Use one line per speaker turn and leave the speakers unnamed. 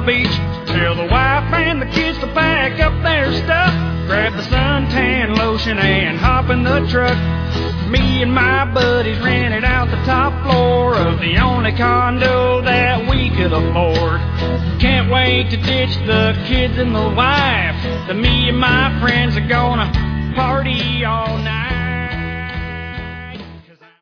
beach. Tell the wife and the kids to pack up their stuff, grab the suntan lotion and hop in the truck. Me and my buddies rented out the top floor of the only condo that we could afford. Can't wait to ditch the kids and the wife. Then me and my friends are gonna party all night.